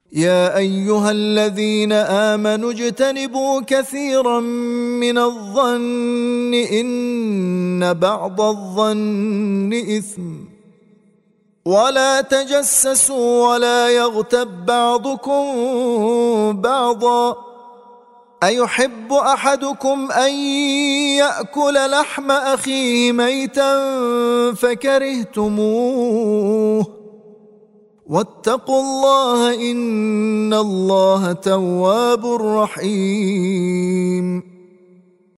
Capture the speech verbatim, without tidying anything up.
يا أيها الذين آمنوا اجتنبوا كثيرا من الظن إن بعض الظن إثم ولا تجسسوا ولا يغتب بعضكم بعضا أيحب أحدكم أن يأكل لحم أخيه ميتا فكرهتموه واتقوا الله إن الله تواب رحيم.